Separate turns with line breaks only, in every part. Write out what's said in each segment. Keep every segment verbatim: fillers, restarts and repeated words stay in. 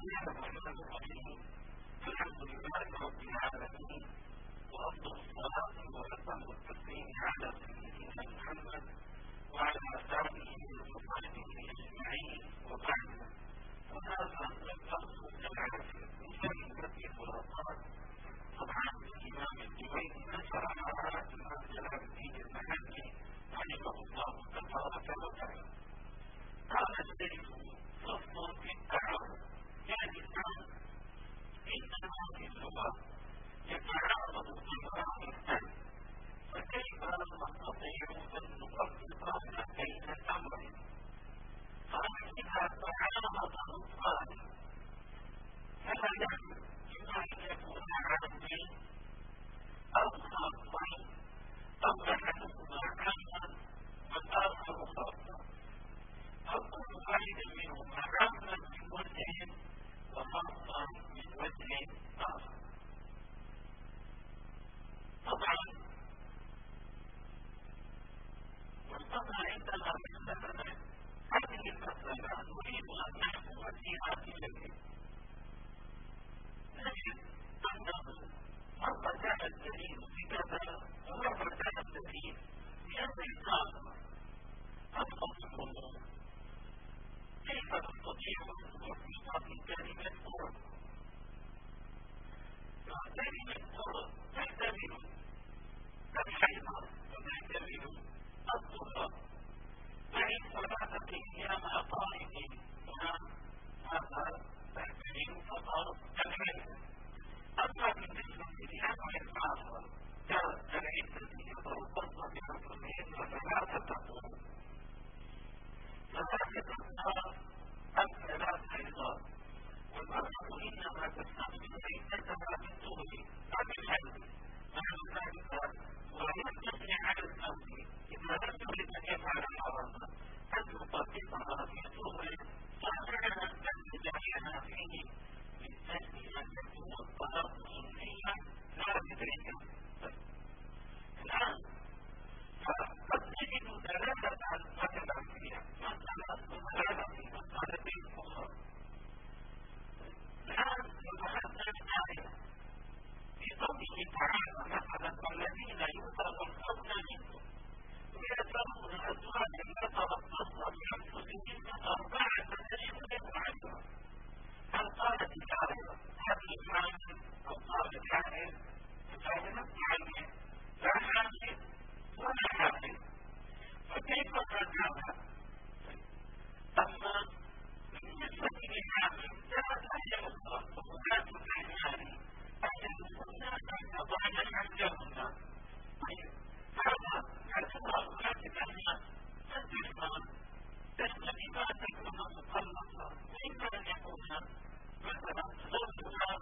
الله الرحمن الرحيم. الحمد لله رب العالمين، وأفضل الصلاة وأتم التسليم على سيدنا محمد وعلى آله وصحبه أجمعين، وبعد. وهذا الفصل العاشر من كلمة الخلاصات. طبعا الإمام الجويني نشرها الإمام جلال الدين المحلي رحمه الله تبارك وتعالى. قال الشيخ: فصل في التعارض. يعني الآن عندما في اللغة يتعارض أمران اثنان، فكيف نستطيع أن نفرق بين الأمرين؟ قال: إذا تعارض نطقان فلا يجوز إما أن يكون عامين أو خاصين، أو أحدهما عاما والآخر خاصا، أو كل واحد منهما عاما من وجه وخاصا من وجه آخر. طبعا والطبع عندنا مسألة، هذه المسألة نريد أن نحكم فيها بشيء. نجد أنه مرة جاء الدليل بكذا ومرة جاء الدليل بأمر آخر. أطلق كيف نستطيع أن نوفق في كلمة قرب؟ كلمة قرب تحتمل الحيض وتحتمل الطهر، فإن صلاة أيام أقارب هذا تحتمل فقط الحيض. أما بالنسبة لأمر آخر كالعدة يتربصن بأنفسهن ثلاثة قرون، ثلاثة أقرار أم ثلاث حيضات، والمرأة إنما تستقبل عدتها بالطهر لا بالحيض. معنى ذلك وينبغي على الزوج إذا لم يرد أن يفعل حراما أن يطلقها في طهر صالحا أن يدعيها فيه من أجل أن يكون الطلاق سنيا لا بدعيا. الآن فقد نجد دلالة مثلا فيها مسألة دلالة في مسألتين أخرى. الآن يتحدث الآية في قوله تعالى مثلا: والذين يتوفون منكم ويذرون أزواجا يتربصن بأنفسهن أربعة أشهر وعشرا. هل قالت الآية هذه حامل أو قالت حامل؟ الآية لم تعين لا حامل ولا حامل، فكيف رجعها؟ أما بالنسبة للحامل جاءت آية أخرى: وأولاة الأحمال أجلهن أن يضعن حملهن. هذا يعتبر أولاة الأحمال أن تحمل تحمل إما أن تكون مطلقة وإما أن يكون مثلا زوجها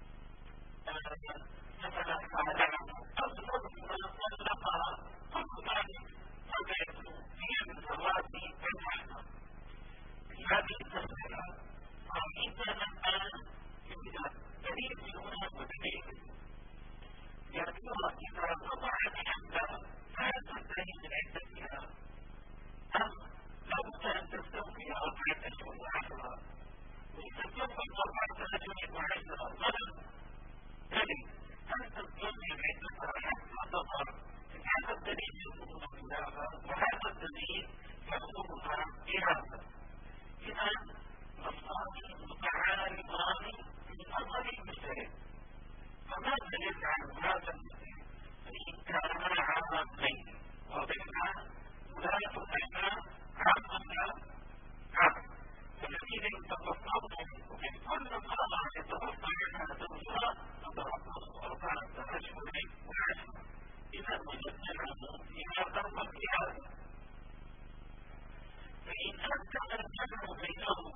مثلا خالعها أو زوجها طلقها، كل ذلك وجد هي من ذوات الأحمال. في هذه المسألة عندنا الآن دليل من هنا ودليل. يا ترى إذا وضعت حملها هل تنتهي من عدتها أم لابد أن تستوفي أربعة أشهر وعشرة؟ وإذا استوفت أربعة أشهر وعشرة غدا تلد، هل تستوفي عدتها حتى تظهر؟ هذا الدليل يأمرنا بهذا وهذا الدليل يأمرنا بهذا. إذا نصان متعارضان في نظر المجتهد، فماذا يفعل هذا المجتهد؟ فإن كان عامين وبين ولاة الأحمال عامة عام، والذين يتوفون منكم من كل امرأة يتوفى عنها زوجها فتربصوا أربعة أشهر وعشرة. إذا وجدنا العموم فيما ضرب في هذا، فإن أمكن الجمع بينهما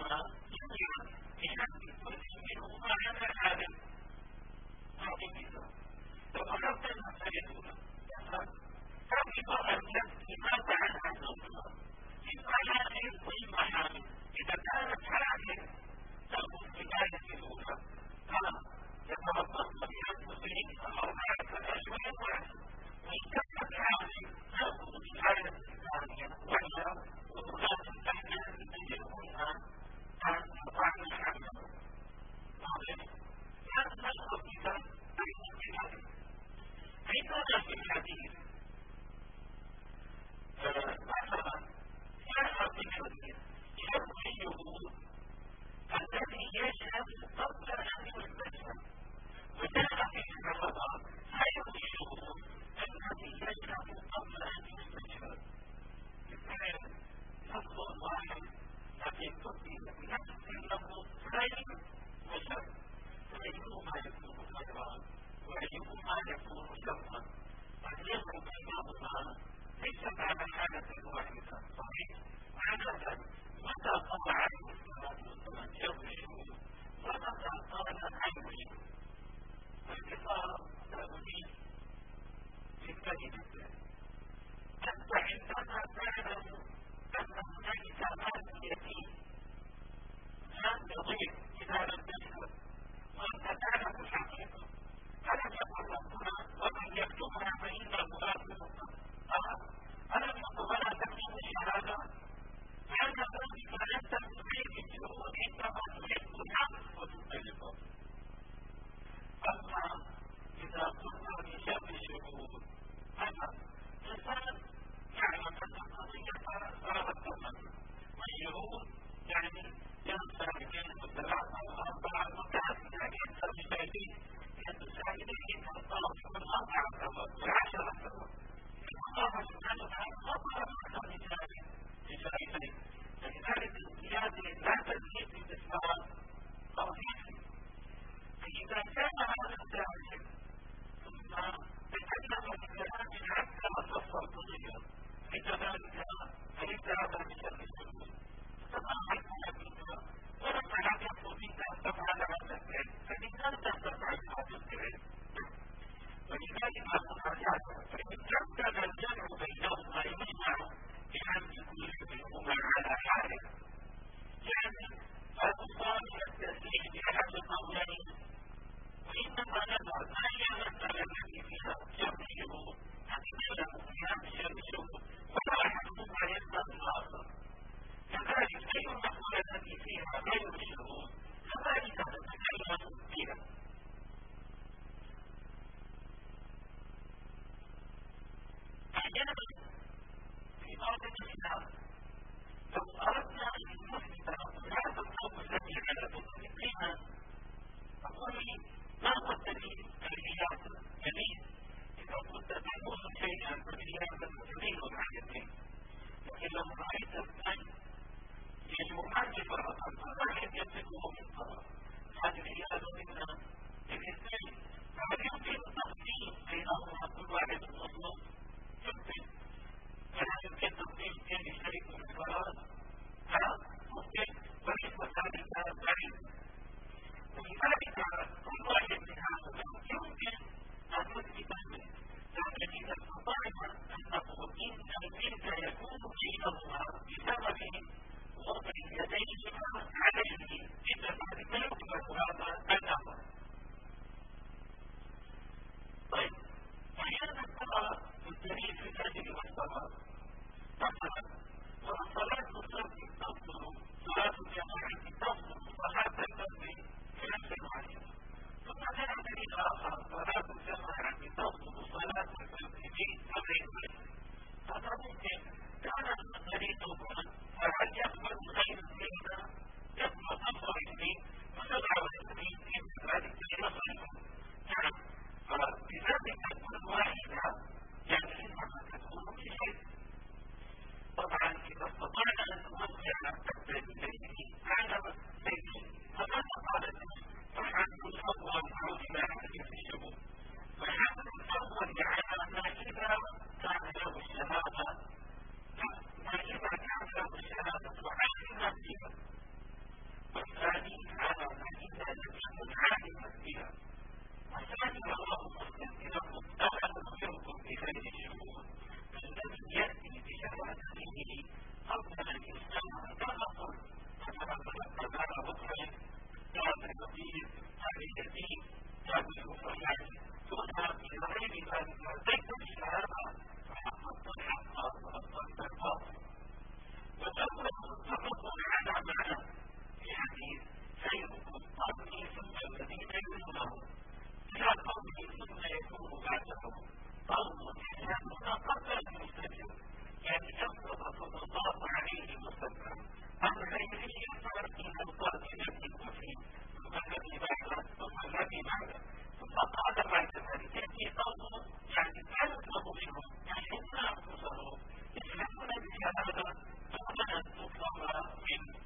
اليتيم هذه الأخريات تذهب إلى غير ذلك ليس بشهادة فحققت الحق وأبطلت الباطل. والأول متفق على معنى في حديث خيركم قرني ثم الذين يلونهم إلى قوله ثم يكون بعدهم قوم يشهدون قبل المسلم يعني أفضل صلى الله عليه وسلم أن غيره يصار إلى القاتلة المسلم ثم الذي بعده ثم الذي بعده ثم قال بعد ذلك في قوم يعني أفضل منهم يشهدون أنفسهم يشهدون بشهادة ثم أن تطلب منه.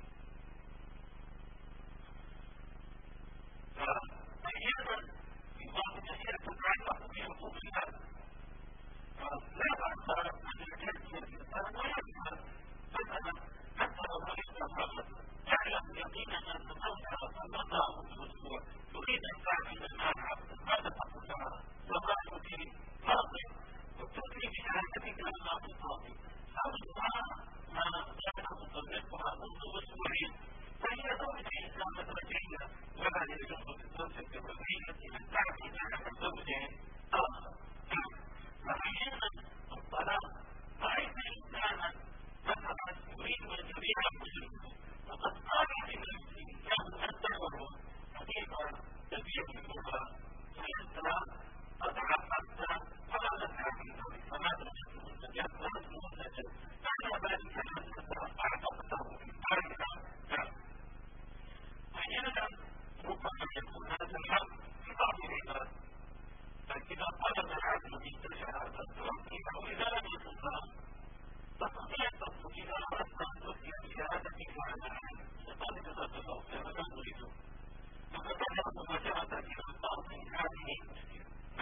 فأحيانا يضاف الأشياء تتعلق بحقوق الله لا بأس أن يجزي الإنسان ويسأل مثلا حتى لو رأيت الرجل يعلم يقينا أن زوجها صلى الله عليه وسلم تريد أن تعمل معها ماذا تقول لها؟ وقالت لي فاضل وتدري بشهادتك أنها تصادق زوجها ما كان مطلقها منذ أسبوعين فهي زوجة إسلام رجعية ولا يجوز للزوجة الرجعية أن تعمل مع زوجها آخر. فأحيانا الطلاق رأيت إنسانا مثلا يريد أن يبيع مجرمه وقد قال لنفسه له أنتظر كيف تبيع المرأة فأنت قد عقدت فلا تعمل فماذا تكون النجاة ولا تكون النجاة معنى ذلك أنك أعتقده في الطريقة لا. أحيانا ربما يكون هذا الحق في بعض العباد فإذا طلب العبد منك شهادة تعطيه إذا لم يكن له تستطيع تصل إذا أردت أن تؤتي بشهادتك على العلم وقد تصدقوا كما تريدون فتذهب مجرد إلى الباطل هذه المشكلة.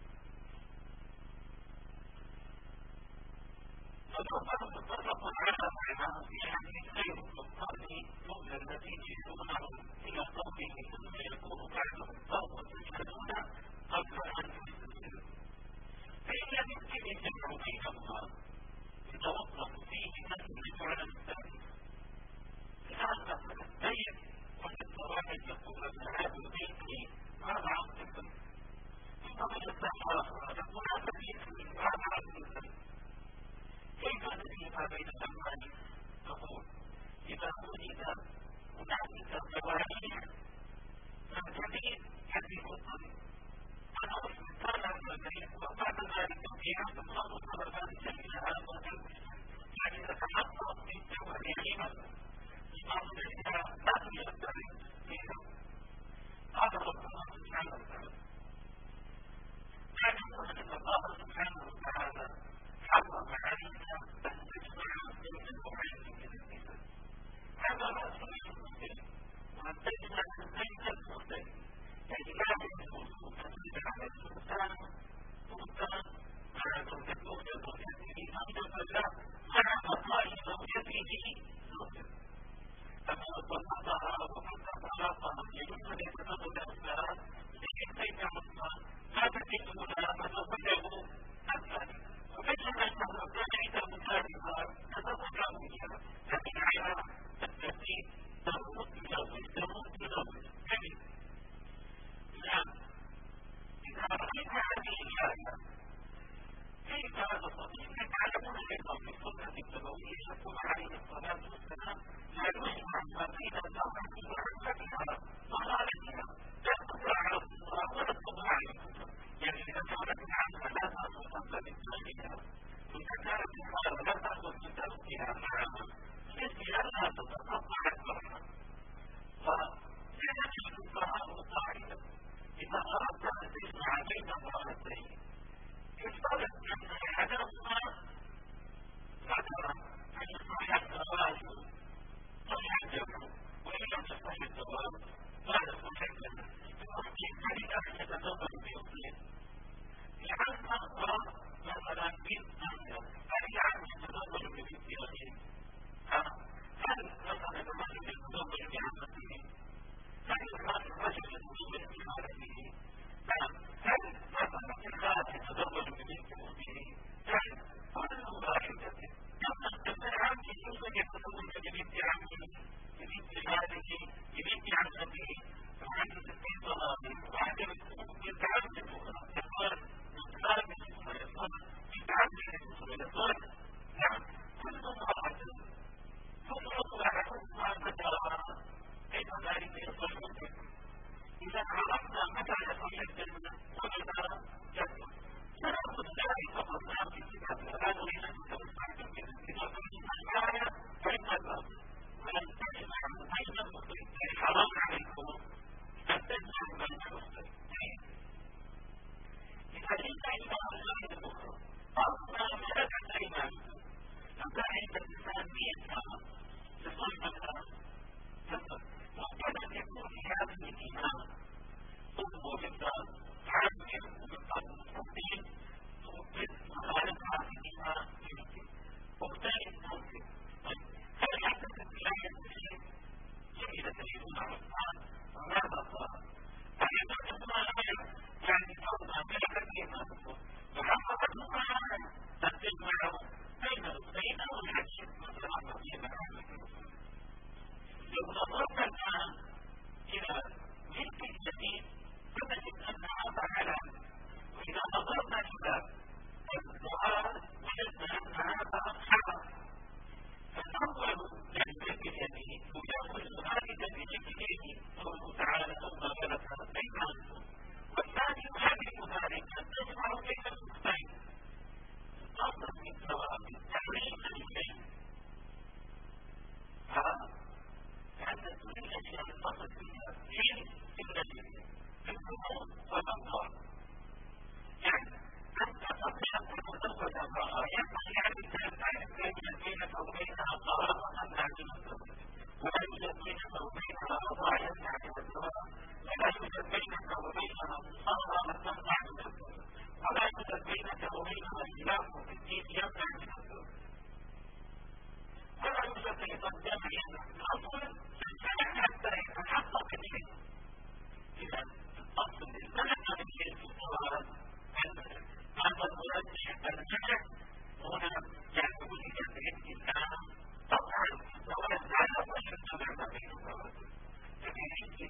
فالرسول متفق على معناه في حديث خير القرن ثم الذين يلونه إلى قومه ثم يكون بعدهم قوم يشهدون قبل أن يستسلموا فإن يمكن الجمع بينهما يتوقف فيه مثل فعل الثالث الآن مثلا بيت وحتى واحد يقول أن هذا البيت هذا عن الثالث ثم يستحقاق يقول هذا البيت هذا عن الثالث كيف نجيب بين الأموال؟ نقول إذا وجد هنالك ظواهر فالجديد يجب الطريق أنا كان الجديد وبعد ذلك في عهد الله صلى ذلك إلى هذا الجديد يعني نتحقق من ظواهرهما بعض الأشياء لا يستطيع فيها قال ربنا سبحانه وتعالى يعلمون أن الله سبحانه وتعالى حرم علينا أن تجمع بين النوعين من النساء هذا رأس المسلم وأن تجمع بين المسلم يعني لا يجوز أن تجمع السلطان سلطان مع زوجته وزوجته زوجة لا مع بقاء زوجته زوجة أما طلقها وقد طلقها يجوز أن يتزوج أخرى لكن بين عثمان لا تجد لها فتزوجه الثاني وبين أنه كان عند مكارمها تتزوج بها لكن على التي تموت بزوج تموت بزوج جميل. الآن إذا رأيت هذه الآية كيف نستطيع أن تعلمون أيضا في السنة النبوية يقول عليه الصلاة والسلام لا يجمع ما بين المرأة وعفتها وخالتها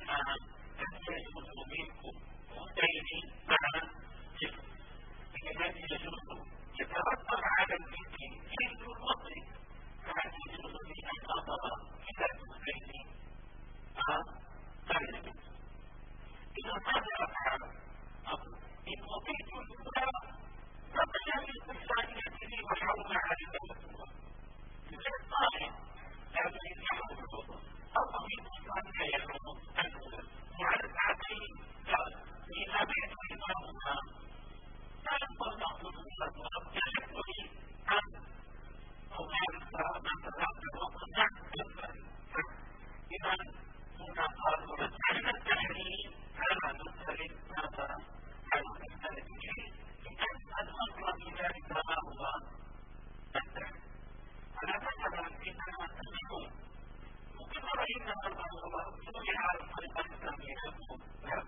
أن يجوز منكم أختين معا جسم لكن يجوز يترتب على الجسم جلد المصري فهل يجوز لي أن أضع إلى أختين لا يجوز. إذا ماذا أفعل؟ أقول إن أطيت الأولى فبيان الثانية وحول على الأولى غير صالح لكن يحول الوضوء أو أطيت الثانية يحول الأولى وعلى الساعتين لا إذا بعد إمامها لا ينبغي أن تكون يحول عن أولئك من تلعب الوضوء نعم إذا هنا قالوا على التحريم على مختلف ماذا على مختلف شيء لأن الأصل في ذلك ما هو التحريم على مثلا إنما تشكون وكما رأينا الله سمع على الطريقة الإسلامية لا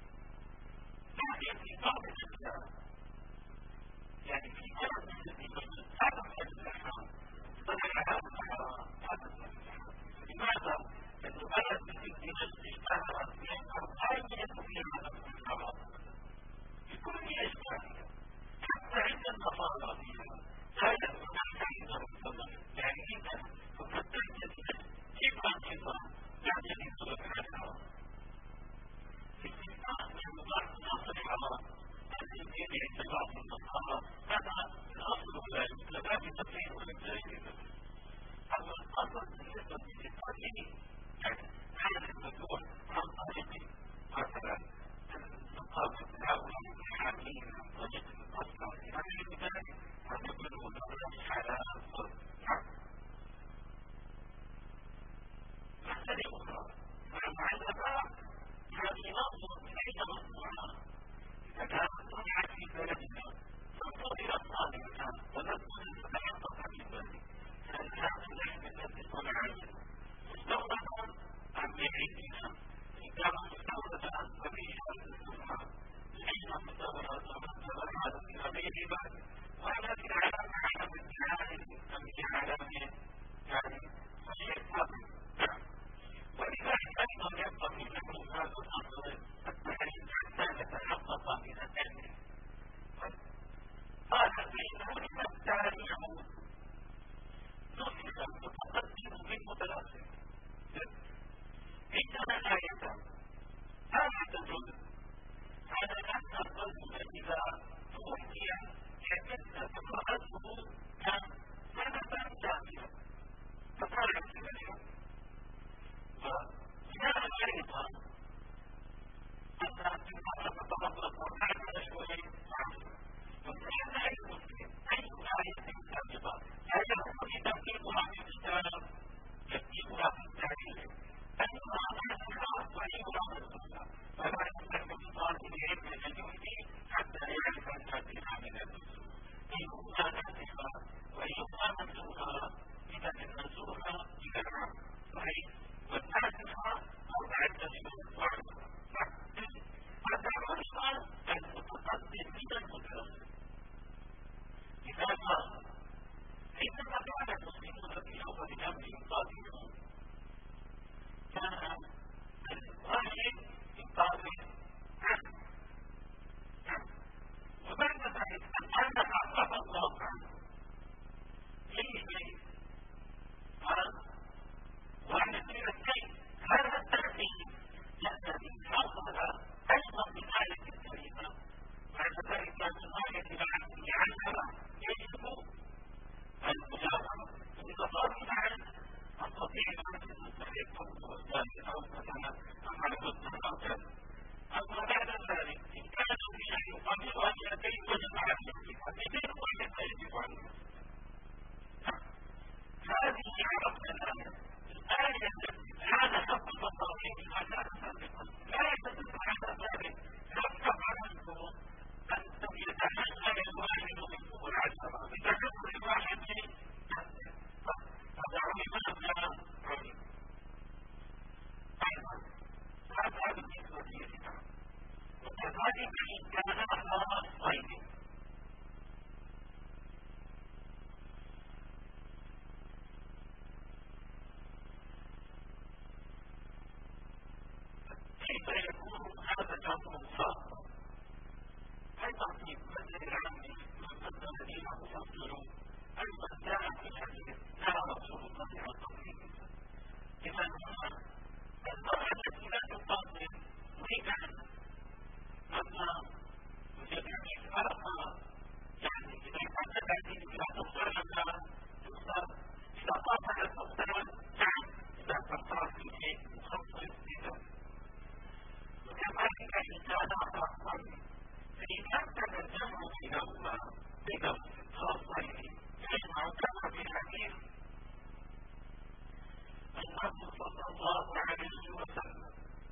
لكن في بعض الأشياء يعني في بعض الأشياء هذا من الإسلام صنع هذا الحرام هذا من الإسلام لماذا؟ لأنه بلد في نفس اشتهرت بأن أرضاية في هذا الحرام بكل أشكالها حتى عند النصارى فيها لا يكون حيث الصلاة يعني إذا فقدت كيفا كيفا لا يجب لك الحرام استثناء من بعض نص الحرام الذي عند بعض النصارى هذا الأصل لا يتبع بتفسير ولا أما الأصل بالنسبة للتقليد هذا الموضوع عن طريق مثلا ثقافة الهوى الحكيم عن طريق الأصل يعني ذلك ونقول له حلال والحق مسألة أخرى مع الأباء هذه نقص بعيدة مصنوعة إذا كانت صنعت في بلدنا فانتظرت صالحا ونقول سنعطف في ذلك فالحق نحن الذي صنعت مستوردة عن بيعتنا إن كان مستوردة ففي شرط السمعة لأن مستوردة ومستوردة في غيرها وأنا في علامة على الجهال أم في علامة يعني شيء فضل ولذلك أيضا ينبغي لكم هذا الأمر التحريم حتى يتحقق من التحريم قال فإنه إذا التاريخ نسخ المتقدم بالمتأخر عندنا آية آية الرجل على أن الرجل إذا توفي اعتدت امرأته كان سنة كاملة فصارت من الحكم وجاء أيضا أن المرأة تطلق وكانت شوية وكان أي مسلم أي آية سابقة لا يكون تنفيذها في الكتاب يكتبها في التاريخ أنها أنها وعيها السنة فلا يمكن اتصال بالعلم الجديد حتى يعرف الكاتبة من النسوء إن كنا نسخها وإن كنا منسوخها إذا المنسوخة إلى العام صحيح والناسخة مرتعدة شهور وعشرة هذا الرجل المتقدم من المتأخر لماذا؟ عندما كان المسلمون في أول أمرهم قادمون كان الواجب يقابل عنه وبعد ذلك الآن خفف الله عنه ليه؟ قال وعن الشيء هذا التخفيف الذي حصل أيضا من آية الكريمة بعد ذلك من آية العشرة يجب المجاورة إذا صار معا أستطيع أن أستحق والثاني أو مثلا أما الوزن أو كذا أما بعد ذلك إن كان في يقابل آيتين وجب على الشركة بغير آية يجب عليه هذه عرفنا الآية الآية التي هذا حق التصاريح الآيات السابقة لا يتدل على ذلك نفق عنه أن يتحمل الواحد منكم العشرة بتحمل الواحد هذا علماء علم أيضا هذا بالنسبة للكتاب وكذلك إن كان أخبار غيره بينهما بينهم خاصين يجمع كما في حديث النبي صلى الله عليه وسلم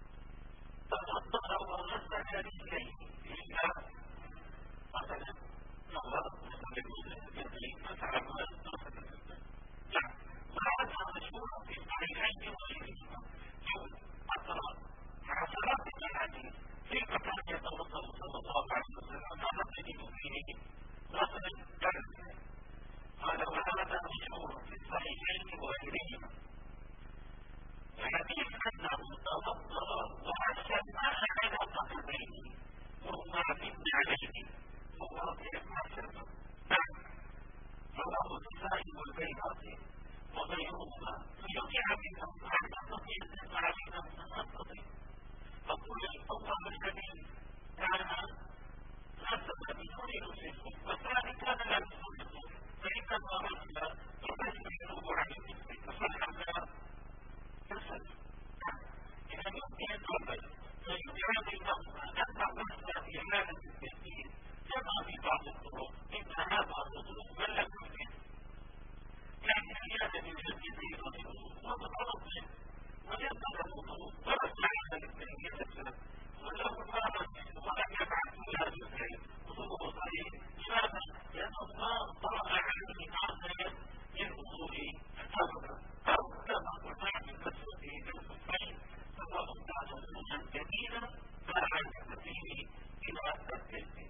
تفضل وغسل رجليه إلا مثلا نظر مثلا يديه مثلا لا وهذا مشهور في الصحيحين وغيرهما يقول أقرأ عشرات الأحاديث كيف كان يتوضأ صلى الله عليه وسلم ماذا تجد فيه غسل الجسد قال وهذا مشهور في الصحيحين وغيرهما الحديث أنه توضأ وحسن ما على قدميه وهما من عليه وهو في المحسن نعم رواه النسائي والبيهقي وغيرهما فيقع منهم عن تستطيع علينا من نستطيع فقل الأول الذي كان غسل بدون يوسف والثاني كان لا يوسف فإن الرجل يبشر عن المسلم فصلح يصل إذا يمكن أن نقول فيجعل بينهما أن الغسل في حالة التسليم كما في بعض الطرق إن هذا الوضوء بل لا يمكن يعني زيادة الجسد في الوضوء وبالغلط ويبقى الوضوء ولا تعالى للتنية ولو فارت ولم يفعل فيها بالخير وضوء صحيح لماذا؟ لأن الله طرأ عليه عرض للوضوء أبدا أو كما قلنا من مسؤولين الكفين فهو أمتاز سنة جديدة مع التسليم إلى التسليم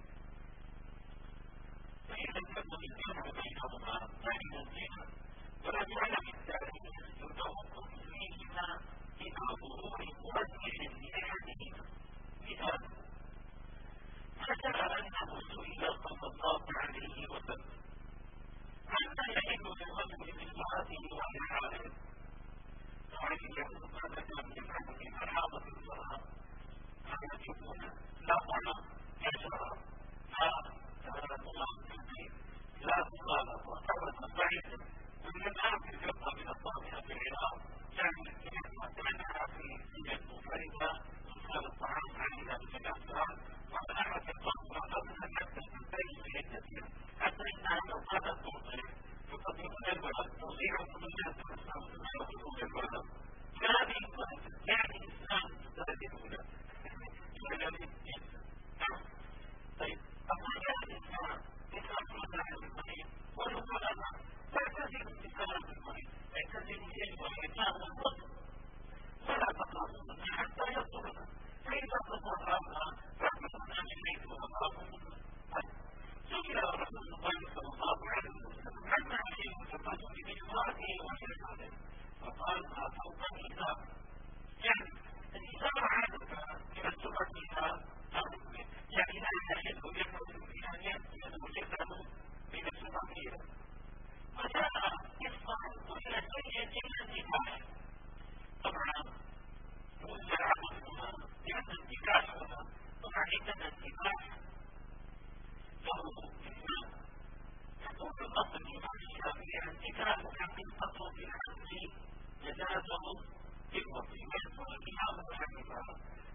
فإذا كان الجمع بينهما لا يمكن ولا يعلم التاريخ يتوقف فيهما إلى ظهور مؤثر لأحدهما مثال ذكر أنه سئل صلى الله عليه وسلم عما يحل للرجل من امرأته وهي حائض وعليه ماذا كان يفعل في حاضة المرأة كان يكون لا طعام لا شراب لا طعام في البيت لا مخالط وثبت ضعيفا ومن الآن في الفقه من الطابعة في العراق يعني كانها في سنة منفردة تدخل الطعام عليها من الأسرار ومن أحد الطابعة قبلها حتى تنتهي في عدتها حتى إنها لو كانت تغطي فقد يكون الولد تضيع من الناس ويأخذون الولد فهذه يعني الإسلام تستهدفنا طيب أقول يا الإسلام إسلام عن المريض ونقول أنا تعتزل الإسلام المريض اعتزل الشيء والإسلام والبطن ولا تقربون حتى يصبح فإذا تطهرنا فاعملون عن الشيء وأخافون سئل رسول الله صلى الله عليه وسلم عما شيء تفاته من امرأته وشيء فقال ما فوق الإسلام يعني الإسلام عادة إلى سرعتها يعني لا يحل يحل في أن يأتي وجهه من السرعية وجاء يصنع كل شيء إلا النكاح طبعا وجاء عبدهما لأن النكاح طبعا عندنا النكاح له إسلام يقول الأصل الإمام الشافعي النكاح حقيقة في الحج يجازه في الوصية والإمام حنيفة